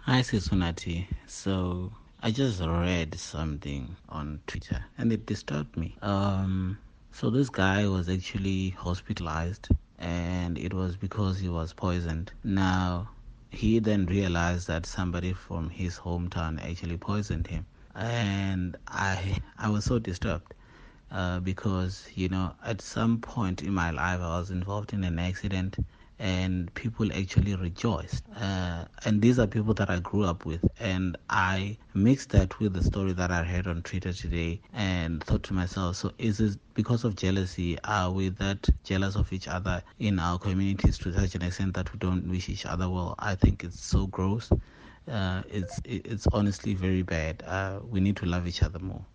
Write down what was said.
Hi, Sisunati. So I just read something on Twitter and it disturbed me. So this guy was actually hospitalized and it was because he was poisoned. Now, he then realized that somebody from his hometown actually poisoned him. And I was so disturbed because at some point in my life I was involved in an accident and people actually rejoiced, and these are people that I grew up with, and I mixed that with the story that I heard on Twitter today and thought to myself, so is it because of jealousy? Are we that jealous of each other in our communities to such an extent that we don't wish each other well? I think it's so gross. It's honestly very bad. We need to love each other more.